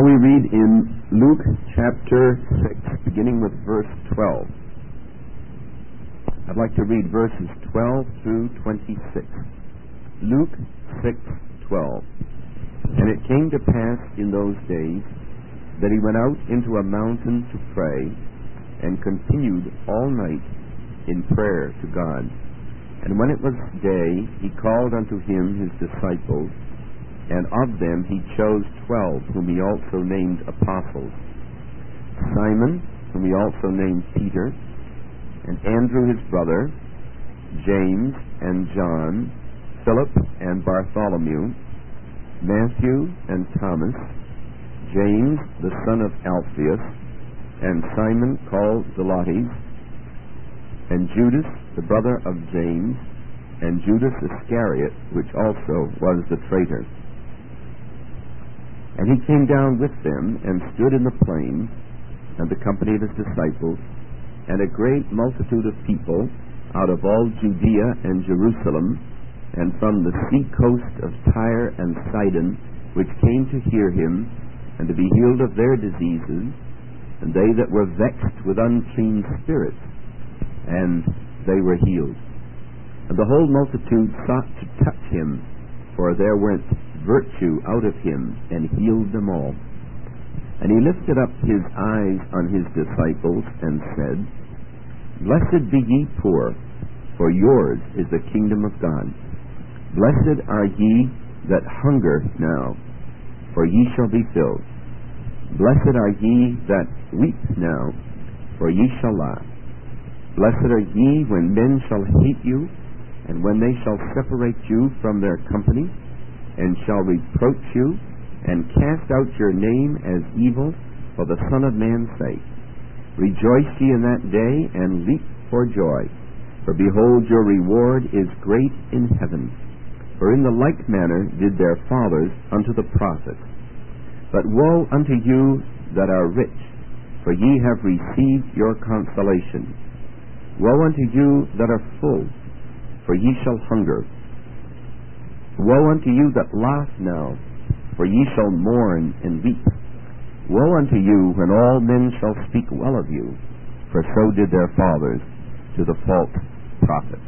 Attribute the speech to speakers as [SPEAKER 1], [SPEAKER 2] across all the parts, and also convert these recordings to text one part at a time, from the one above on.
[SPEAKER 1] we read in Luke chapter 6, beginning with verse 12. I'd like to read verses 12 through 26. Luke 6:12. And it came to pass in those days that he went out into a mountain to pray, and continued all night in prayer to God. And when it was day, he called unto him his disciples, and of them he chose 12, whom he also named apostles: Simon, whom he also named Peter, and Andrew his brother, James and John, Philip and Bartholomew, Matthew and Thomas, James the son of Alphaeus, and Simon called Zelotes, and Judas the brother of James, and Judas Iscariot, which also was the traitor. And he came down with them, and stood in the plain, and the company of his disciples, and a great multitude of people out of all Judea and Jerusalem, and from the sea coast of Tyre and Sidon, which came to hear him, and to be healed of their diseases, and they that were vexed with unclean spirits, and they were healed. And the whole multitude sought to touch him, for there went virtue out of him, and healed them all. And he lifted up his eyes on his disciples, and said, Blessed be ye poor, for yours is the kingdom of God. Blessed are ye that hunger now, for ye shall be filled. Blessed are ye that weep now, for ye shall laugh. Blessed are ye when men shall hate you, and when they shall separate you from their company, and shall reproach you, and cast out your name as evil for the Son of Man's sake. Rejoice ye in that day, and leap for joy, for behold, your reward is great in heaven. For in the like manner did their fathers unto the prophets. But woe unto you that are rich, for ye have received your consolation. Woe unto you that are full, for ye shall hunger. Woe unto you that laugh now, for ye shall mourn and weep. Woe unto you when all men shall speak well of you, for so did their fathers to the false prophets.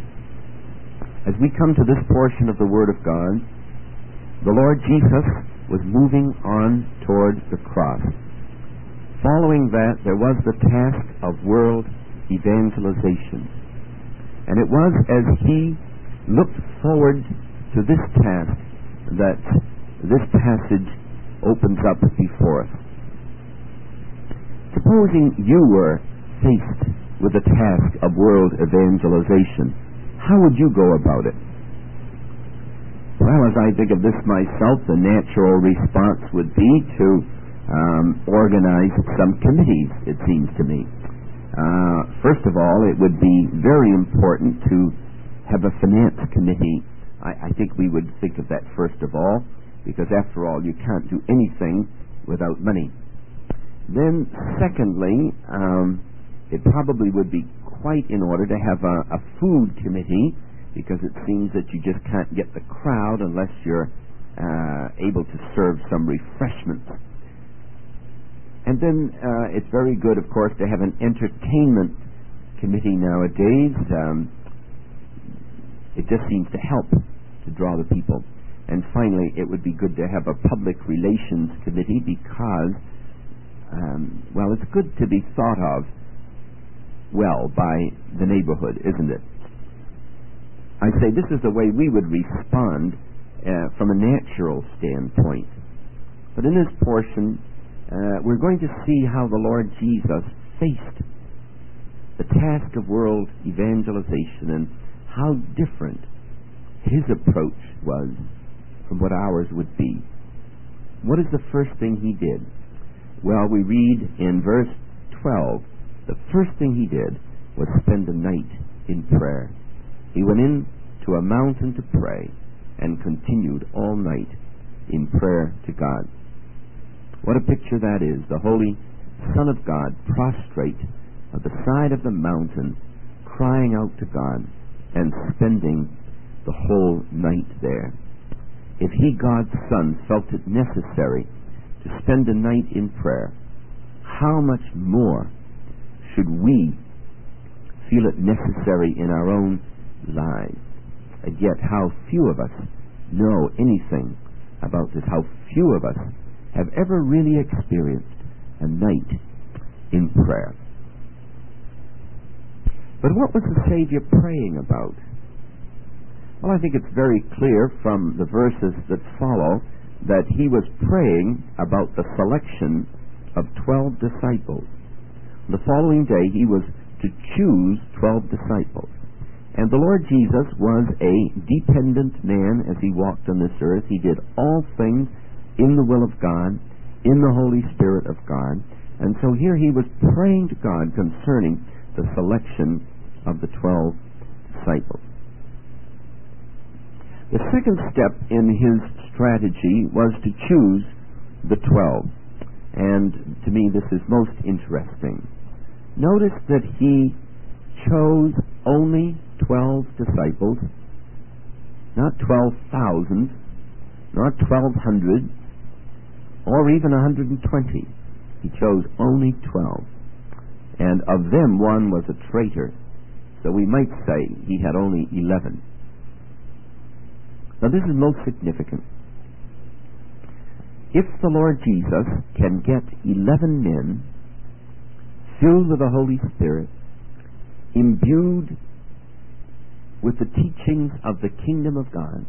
[SPEAKER 1] As we come to this portion of the Word of God, the Lord Jesus was moving on toward the cross. Following that, there was the task of world evangelization. And it was as he looked forward to this task that this passage opens up before us. Supposing you were faced with the task of world evangelization, how would you go about it? Well, as I think of this myself, the natural response would be to organize some committees, it seems to me. First of all, it would be very important to have a finance committee. I think we would think of that first of all, because after all, you can't do anything without money. Then, secondly, it probably would be quite in order to have a food committee, because it seems that you just can't get the crowd unless you're able to serve some refreshments. And then it's very good, of course, to have an entertainment committee nowadays. It just seems to help to draw the people. And finally, it would be good to have a public relations committee because, well, it's good to be thought of well by the neighborhood, isn't it? I say this is the way we would respond from a natural standpoint. But in this portion, we're going to see how the Lord Jesus faced the task of world evangelization and how different his approach was from what ours would be. What is the first thing he did? Well, we read in verse 12, the first thing he did was spend the night in prayer. He went into a mountain to pray and continued all night in prayer to God. What a picture that is, the Holy Son of God prostrate at the side of the mountain, crying out to God and spending the whole night there. If he, God's Son, felt it necessary to spend a night in prayer, how much more should we feel it necessary in our own lives? And yet how few of us know anything about this, how few of us have ever really experienced a night in prayer. But what was the Savior praying about? Well, I think it's very clear from the verses that follow that he was praying about the selection of 12 disciples. The following day he was to choose 12 disciples. And the Lord Jesus was a dependent man as he walked on this earth. He did all things in the will of God, in the Holy Spirit of God. And so here he was praying to God concerning the selection of the 12 disciples. The second step in his strategy was to choose the 12. And to me this is most interesting. Notice that he chose only 12 disciples, not 12,000, not 1,200, or even 120. He chose only 12. And of them one was a traitor. So we might say he had only 11. Now this is most significant. If the Lord Jesus can get 11 men filled with the Holy Spirit, imbued with the teachings of the kingdom of God,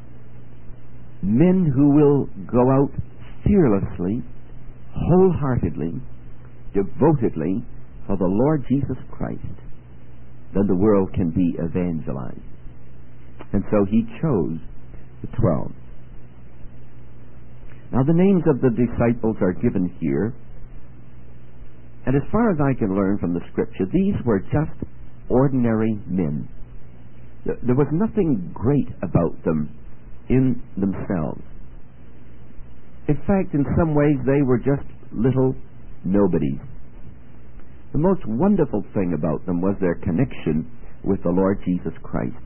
[SPEAKER 1] men who will go out fearlessly, wholeheartedly, devotedly for the Lord Jesus Christ, then the world can be evangelized. And so he chose the 12. Now the names of the disciples are given here, and as far as I can learn from the Scripture, these were just ordinary men. There was nothing great about them in themselves. In fact, in some ways, they were just little nobodies. The most wonderful thing about them was their connection with the Lord Jesus Christ.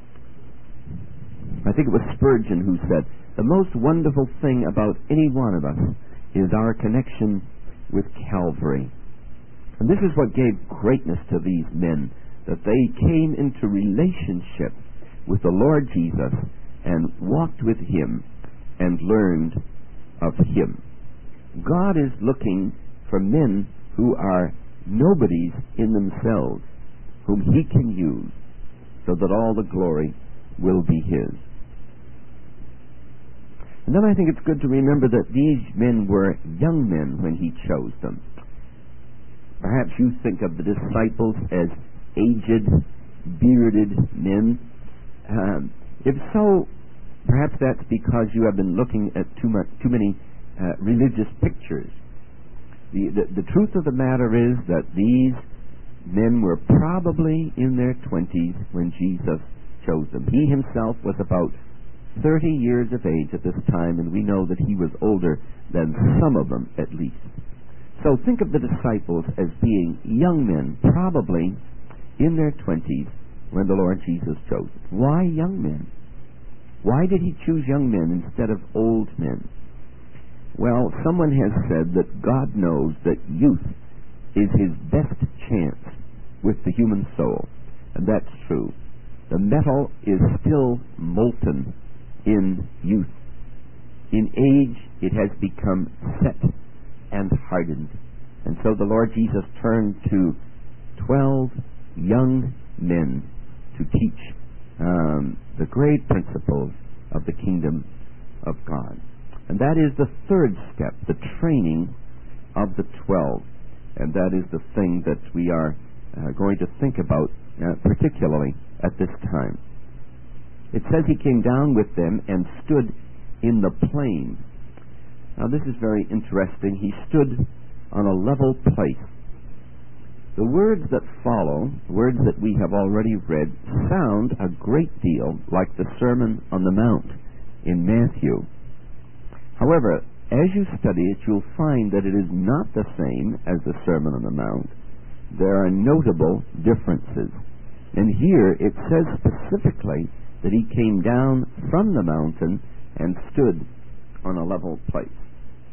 [SPEAKER 1] I think it was Spurgeon who said, the most wonderful thing about any one of us is our connection with Calvary. And this is what gave greatness to these men, that they came into relationship with the Lord Jesus and walked with him and learned of him. God is looking for men who are nobodies in themselves, whom he can use so that all the glory will be his. And then I think it's good to remember that these men were young men when he chose them. Perhaps you think of the disciples as aged, bearded men. If so, perhaps that's because you have been looking at too many religious pictures. The truth of the matter is that these men were probably in their 20s when Jesus chose them. He himself was about 30 years of age at this time, and we know that he was older than some of them at least. So think of the disciples as being young men, probably in their 20s when the Lord Jesus chose them. Why young men? Why did he choose young men instead of old men? Well, someone has said that God knows that youth is his best chance with the human soul, and that's true. The metal is still molten in youth. In age, it has become set and hardened. And so the Lord Jesus turned to 12 young men to teach the great principles of the kingdom of God. And that is the third step, the training of the 12. And that is the thing that we are going to think about particularly at this time. It says he came down with them and stood in the plain. Now this is very interesting. He stood on a level place. The words that follow, words that we have already read, sound a great deal like the Sermon on the Mount in Matthew. However, as you study it, you'll find that it is not the same as the Sermon on the Mount. There are notable differences. And here it says specifically that he came down from the mountain and stood on a level place.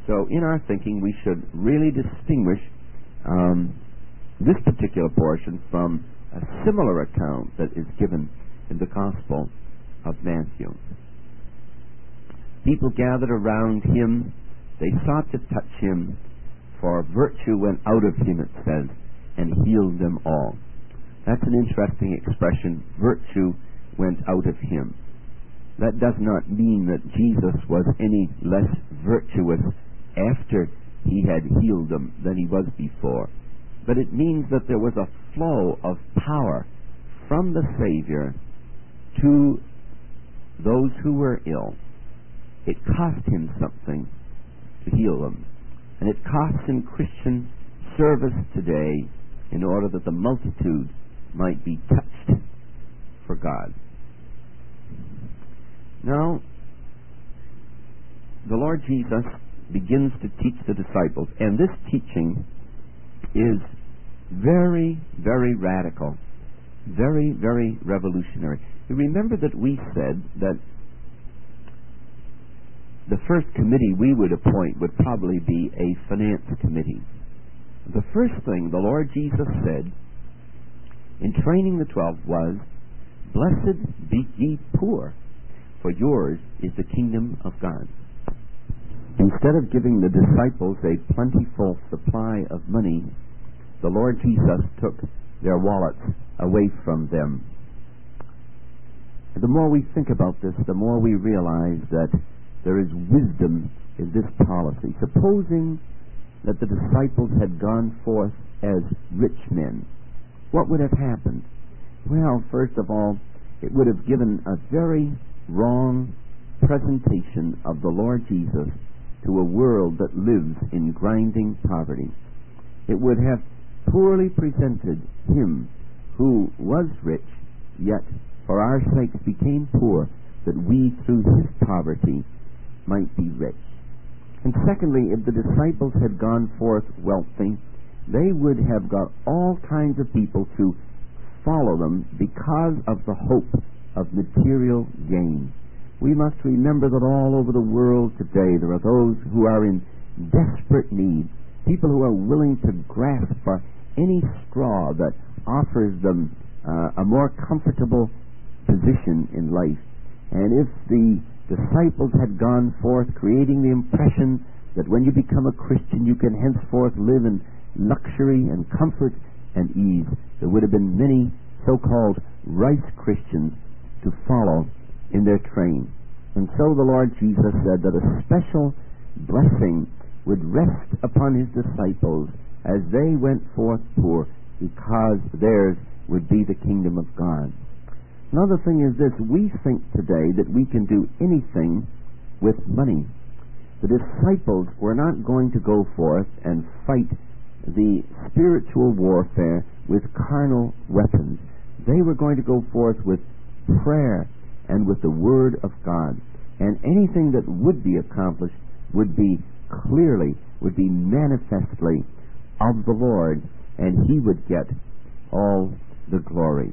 [SPEAKER 1] So in our thinking, we should really distinguish this particular portion from a similar account that is given in the Gospel of Matthew. People gathered around him. They sought to touch him, for virtue went out of him, it says, and healed them all. That's an interesting expression. Virtue went out of him. That does not mean that Jesus was any less virtuous after he had healed them than he was before. But it means that there was a flow of power from the Savior to those who were ill. It cost him something to heal them. And it costs him Christian service today in order that the multitude might be touched for God. Now, the Lord Jesus begins to teach the disciples, and this teaching is very, very radical, very, very revolutionary. You remember that we said that the first committee we would appoint would probably be a finance committee. The first thing the Lord Jesus said in training the 12 was, "Blessed be ye poor, for yours is the kingdom of God." Instead of giving the disciples a plentiful supply of money, the Lord Jesus took their wallets away from them. The more we think about this, the more we realize that there is wisdom in this policy. Supposing that the disciples had gone forth as rich men, what would have happened? Well, first of all, it would have given a very wrong presentation of the Lord Jesus to a world that lives in grinding poverty. It would have poorly presented him who was rich, yet for our sakes became poor, that we through his poverty might be rich. And secondly, if the disciples had gone forth wealthy, they would have got all kinds of people to follow them because of the hope of material gain. We must remember that all over the world today there are those who are in desperate need, people who are willing to grasp for any straw that offers them a more comfortable position in life. And if the disciples had gone forth creating the impression that when you become a Christian you can henceforth live in luxury and comfort and ease, there would have been many so-called rice Christians to follow in their train. And so the Lord Jesus said that a special blessing would rest upon his disciples as they went forth poor, because theirs would be the kingdom of God. Another thing is this: we think today that we can do anything with money. The disciples were not going to go forth and fight the spiritual warfare with carnal weapons. They were going to go forth with prayer and with the Word of God. And anything that would be accomplished would be clearly, would be manifestly of the Lord, and he would get all the glory.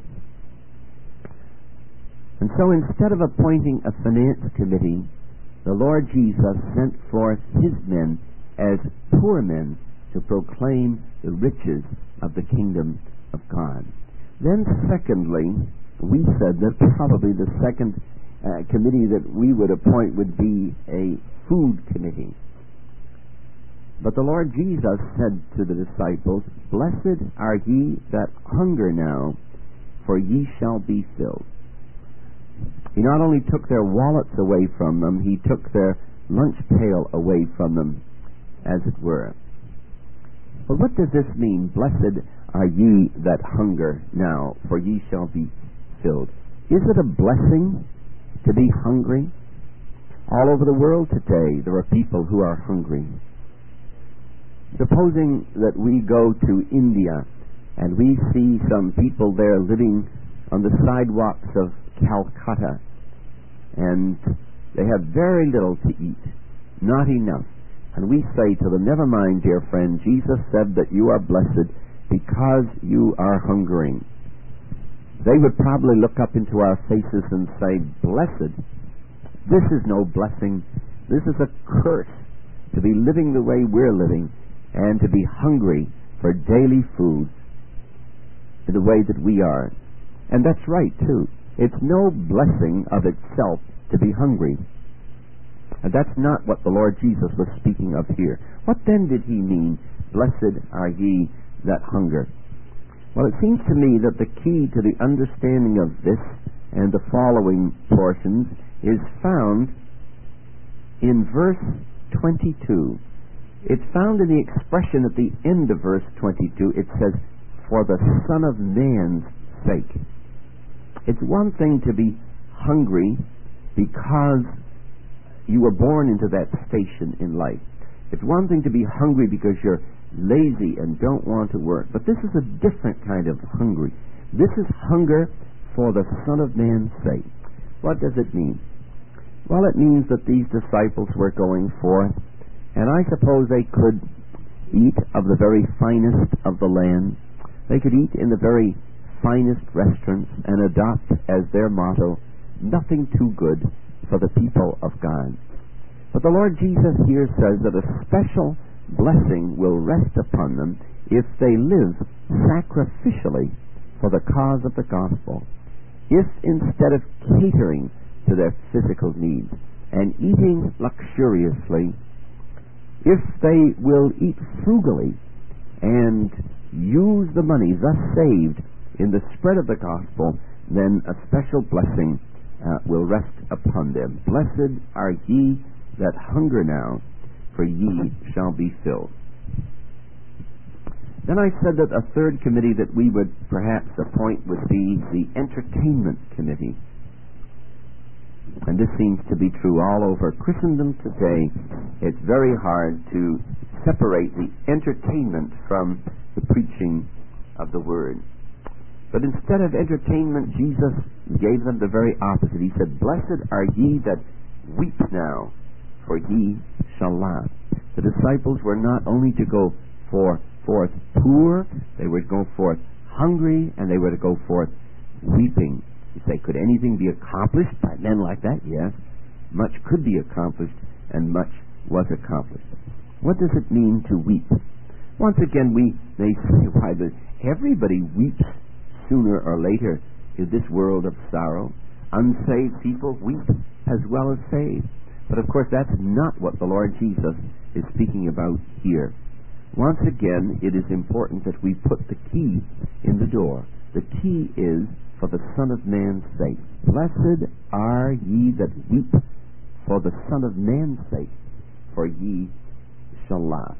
[SPEAKER 1] And so instead of appointing a finance committee, the Lord Jesus sent forth his men as poor men to proclaim the riches of the kingdom of God. Then secondly, we said that probably the second committee that we would appoint would be a food committee. But the Lord Jesus said to the disciples, "Blessed are ye that hunger now, for ye shall be filled." He not only took their wallets away from them, he took their lunch pail away from them, as it were. But what does this mean? Blessed are ye that hunger now, for ye shall be filled. Is it a blessing to be hungry? All over the world today there are people who are hungry. Supposing that we go to India and we see some people there living on the sidewalks of Calcutta, and they have very little to eat, not enough. And we say to them, "Never mind, dear friend, Jesus said that you are blessed because you are hungering." They would probably look up into our faces and say, "Blessed? This is no blessing. This is a curse. to be living the way we're living and to be hungry for daily food in the way that we are. And that's right, too. It's no blessing of itself to be hungry. And that's not what the Lord Jesus was speaking of here. What then did he mean, blessed are ye that hunger? Well, it seems to me that the key to the understanding of this and the following portions is found in verse 22. It's found in the expression at the end of verse 22. It says, for the Son of Man's sake. It's one thing to be hungry because you were born into that station in life. It's one thing to be hungry because you're lazy and don't want to work. But this is a different kind of hungry. This is hunger for the Son of Man's sake. What does it mean? Well, it means that these disciples were going forth, and I suppose they could eat of the very finest of the land. They could eat in the very finest restaurants and adopt as their motto, nothing too good for the people of God. But the Lord Jesus here says that a special blessing will rest upon them if they live sacrificially for the cause of the gospel. If instead of catering to their physical needs and eating luxuriously, if they will eat frugally and use the money thus saved in the spread of the gospel, then a special blessing will rest upon them. Blessed are ye that hunger now, for ye shall be filled. Then I said that a third committee that we would perhaps appoint would be the entertainment committee. And this seems to be true all over Christendom today. It's very hard to separate the entertainment from the preaching of the Word. But instead of entertainment, Jesus gave them the very opposite. He said, blessed are ye that weep now, for ye shall laugh. The disciples were not only to go forth poor, they were to go forth hungry, and they were to go forth weeping. You say, could anything be accomplished by men like that? Yes. Much could be accomplished, and much was accomplished. What does it mean to weep? Once again, we may say, why, everybody weeps sooner or later in this world of sorrow. Unsaved people weep as well as saved. But of course, that's not what the Lord Jesus is speaking about here. Once again, it is important that we put the key in the door. The key is for the Son of Man's sake. Blessed are ye that weep for the Son of Man's sake, for ye shall laugh.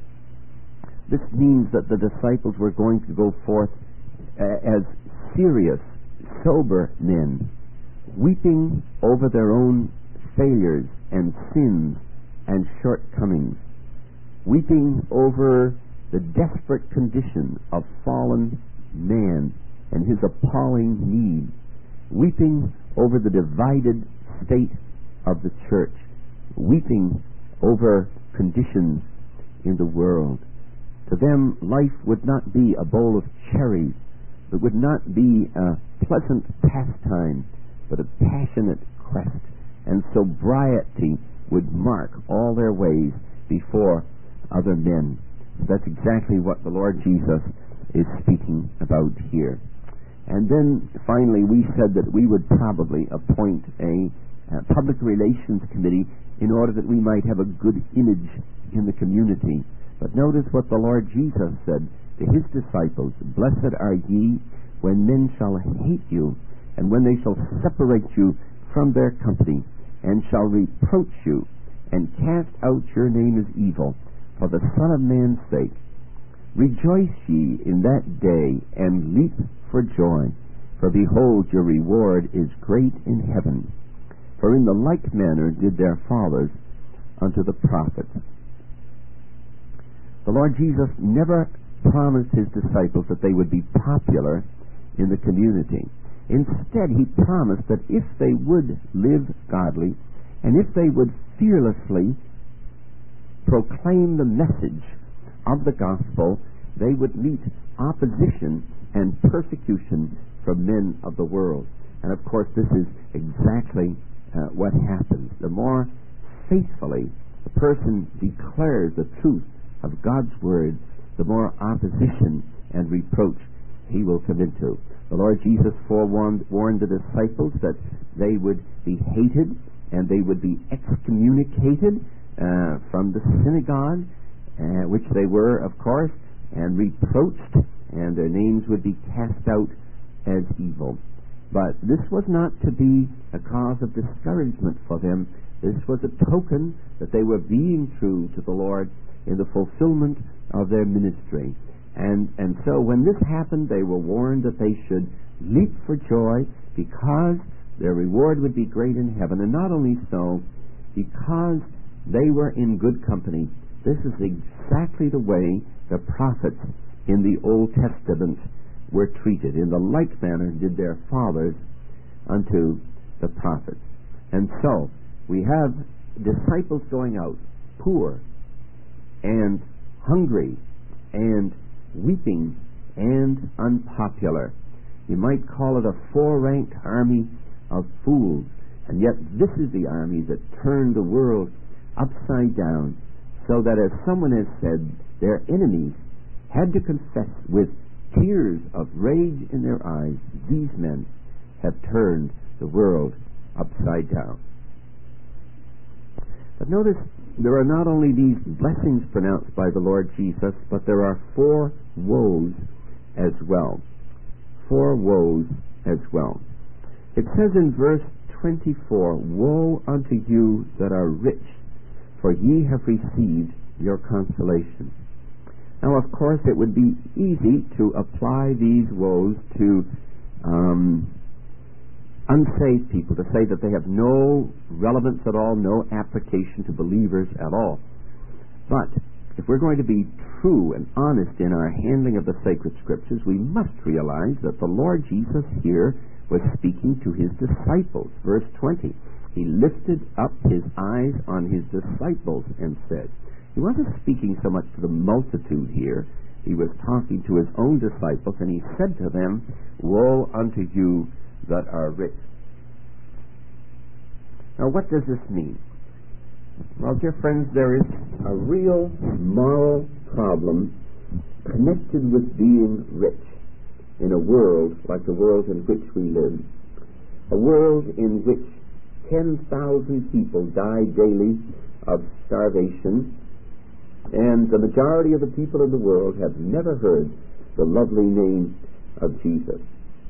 [SPEAKER 1] This means that the disciples were going to go forth as serious, sober men, weeping over their own failures and sins and shortcomings, weeping over the desperate condition of fallen man and his appalling need, weeping over the divided state of the church, weeping over conditions in the world. To them, life would not be a bowl of cherries. It would not be a pleasant pastime, but a passionate quest. And sobriety would mark all their ways before other men. That's exactly what the Lord Jesus is speaking about here. And then, finally, we said that we would probably appoint a public relations committee in order that we might have a good image in the community. But notice what the Lord Jesus said to his disciples, blessed are ye when men shall hate you, and when they shall separate you from their company, and shall reproach you, and cast out your name as evil, for the Son of Man's sake. Rejoice ye in that day, and leap for joy, for behold, your reward is great in heaven. For in the like manner did their fathers unto the prophets. The Lord Jesus never promised his disciples that they would be popular in the community. Instead, he promised that if they would live godly, and if they would fearlessly proclaim the message of the gospel, they would meet opposition and persecution from men of the world. And of course, this is exactly what happens. The more faithfully a person declares the truth of God's word, the more opposition and reproach he will come into. The Lord Jesus warned the disciples that they would be hated and they would be excommunicated from the synagogue, which they were, of course, and reproached, and their names would be cast out as evil. But this was not to be a cause of discouragement for them. This was a token that they were being true to the Lord in the fulfillment of their ministry. And so when this happened, they were warned that they should leap for joy because their reward would be great in heaven. And not only so, because they were in good company. This is exactly the way the prophets in the Old Testament were treated. In the like manner did their fathers unto the prophets. And so we have disciples going out, poor and hungry and weeping and unpopular. You might call it a four-ranked army of fools. And yet this is the army that turned the world upside down, so that, as someone has said, their enemies had to confess with tears of rage in their eyes, these men have turned the world upside down. But notice, there are not only these blessings pronounced by the Lord Jesus, but there are 4 woes as well. 4 woes as well. It says in verse 24, "Woe unto you that are rich, for ye have received your consolation." Now, of course, it would be easy to apply these woes to unsaved people, to say that they have no relevance at all, no application to believers at all. But if we're going to be true and honest in our handling of the sacred scriptures, we must realize that the Lord Jesus here was speaking to his disciples. Verse 20, he lifted up his eyes on his disciples and said, he wasn't speaking so much to the multitude here. He was talking to his own disciples, and he said to them, "Woe unto you that are rich." Now, what does this mean? Well, dear friends, there is a real moral problem connected with being rich in a world like the world in which we live, a world in which 10,000 people die daily of starvation, and the majority of the people in the world have never heard the lovely name of Jesus.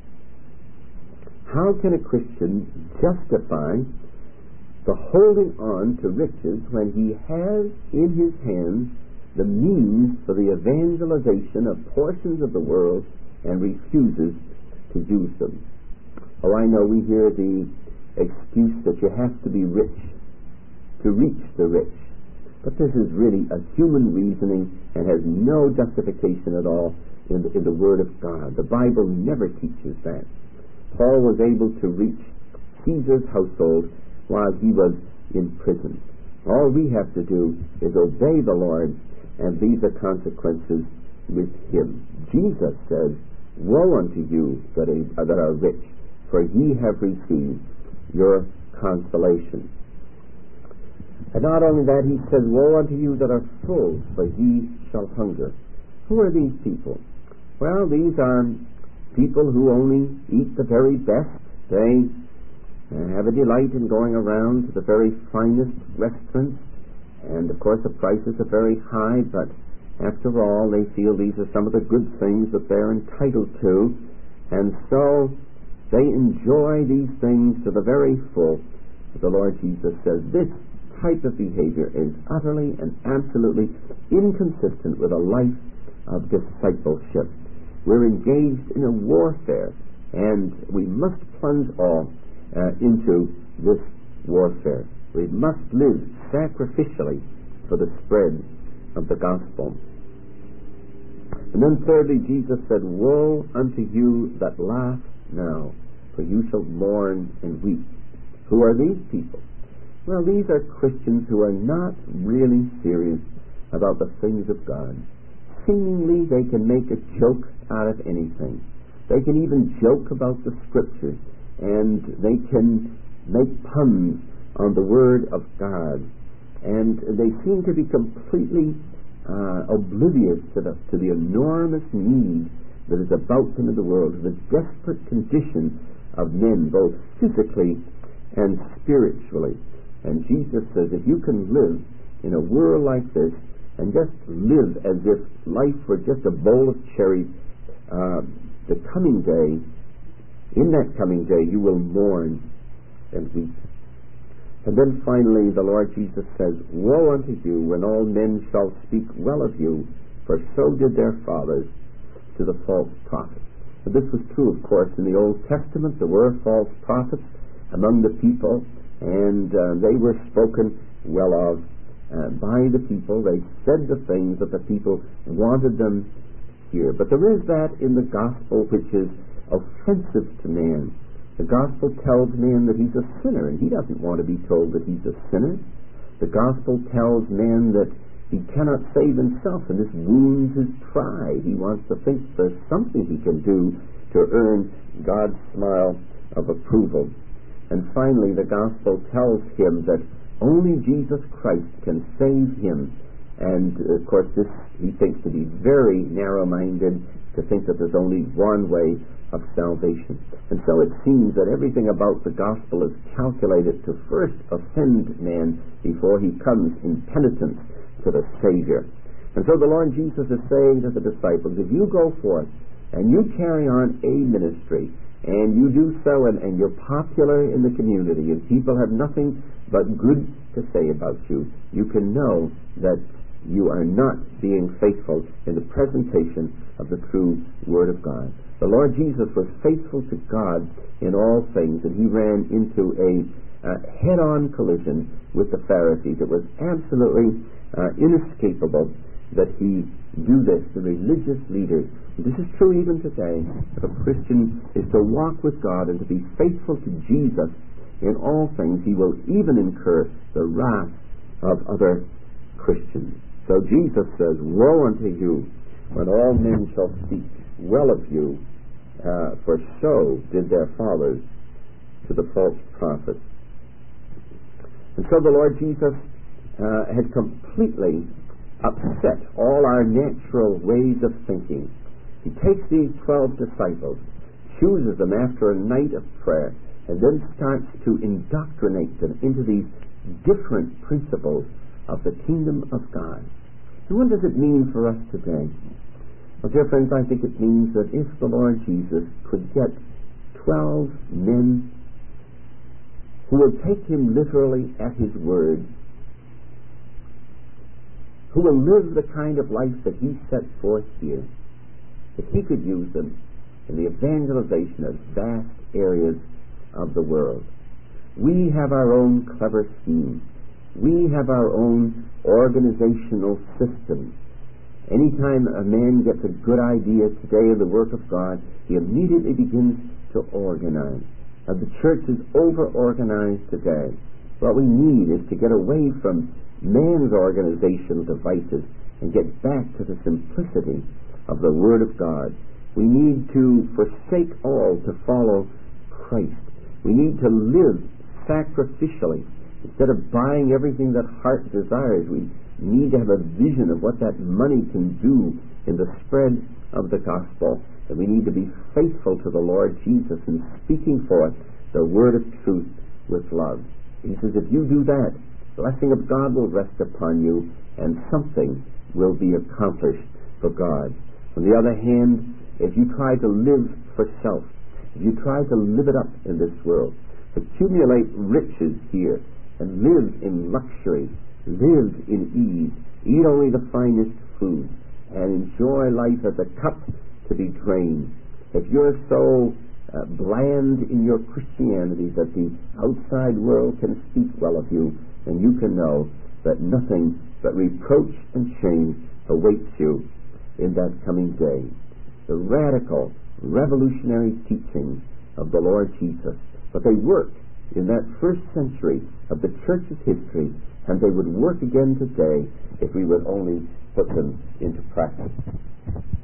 [SPEAKER 1] How can a Christian justify the holding on to riches when he has in his hands the means for the evangelization of portions of the world and refuses to use them? Oh, I know we hear the excuse that you have to be rich to reach the rich. But this is really a human reasoning and has no justification at all in the Word of God. The Bible never teaches that. Paul was able to reach Caesar's household while he was in prison. All we have to do is obey the Lord and leave the consequences with him. Jesus says, "Woe unto you that are rich, for ye have received your consolation." And not only that, he says, "Woe unto you that are full, for ye shall hunger." Who are these people? Well, these are people who only eat the very best. They have a delight in going around to the very finest restaurants, and of course the prices are very high, but after all they feel these are some of the good things that they're entitled to, and so they enjoy these things to the very full. The Lord Jesus says this type of behavior is utterly and absolutely inconsistent with a life of discipleship. We're engaged in a warfare, and we must plunge all into this warfare. We must live sacrificially for the spread of the gospel. And then thirdly, Jesus said, "Woe unto you that laugh now, for you shall mourn and weep." Who are these people? Well, these are Christians who are not really serious about the things of God. Seemingly, they can make a joke out of anything. They can even joke about the Scriptures, and they can make puns on the Word of God.
[SPEAKER 2] and they seem to be completely oblivious to the enormous need that is about them in the world, the desperate condition of men, both physically and spiritually. And Jesus says, if you can live in a world like this and just live as if life were just a bowl of cherries, the coming day, in that coming day, you will mourn and weep. And then finally, the Lord Jesus says, woe unto you when all men shall speak well of you, for so did their fathers to the false prophets. And this was true, of course, in the Old Testament. There were false prophets among the people, and they were spoken well of by the people. They said the things that the people wanted them to hear. But there is that in the gospel which is offensive to man. The gospel tells man that he's a sinner, and he doesn't want to be told that he's a sinner. The gospel tells man that he cannot save himself, and this wounds his pride. He wants to think there's something he can do to earn God's smile of approval. And finally, the gospel tells him that only Jesus Christ can save him. And, of course, this he thinks to be very narrow-minded, to think that there's only one way of salvation. And so it seems that everything about the gospel is calculated to first offend man before he comes in penitence to the Savior. And so the Lord Jesus is saying to the disciples, if you go forth and you carry on a ministry, and you do so, and you're popular in the community, and people have nothing but good to say about you, you can know that you are not being faithful in the presentation of the true Word of God. The Lord Jesus was faithful to God in all things, and he ran into a head-on collision with the Pharisees. It was absolutely inescapable that he do this. The religious leaders, this is true even today, if a Christian is to walk with God and to be faithful to Jesus in all things, he will even incur the wrath of other Christians. So Jesus says, woe unto you when all men shall speak well of you, for so did their fathers to the false prophets. And so the Lord Jesus had completely upset all our natural ways of thinking. He takes these 12 disciples, chooses them after a night of prayer, and then starts to indoctrinate them into these different principles of the kingdom of God. And what does it mean for us today? Well, dear friends, I think it means that if the Lord Jesus could get 12 men who will take him literally at his word, who will live the kind of life that he set forth here, if he could use them in the evangelization of vast areas of the world. We have our own clever schemes. We have our own organizational systems. Anytime a man gets a good idea today of the work of God, he immediately begins to organize. Now, the church is over-organized today. What we need is to get away from man's organizational devices and get back to the simplicity of the Word of God. We need to forsake all to follow Christ. We need to live sacrificially. Instead of buying everything that heart desires, we need to have a vision of what that money can do in the spread of the gospel. And we need to be faithful to the Lord Jesus in speaking forth the word of truth with love. He says, if you do that, the blessing of God will rest upon you, and something will be accomplished for God. On the other hand, if you try to live for self, if you try to live it up in this world, accumulate riches here, and live in luxury, live in ease, eat only the finest food, and enjoy life as a cup to be drained. If you're so bland in your Christianity that the outside world can speak well of you, then you can know that nothing but reproach and shame awaits you in that coming day. The radical, revolutionary teachings of the Lord Jesus, but they worked in that first century of the church's history, and they would work again today if we would only put them into practice.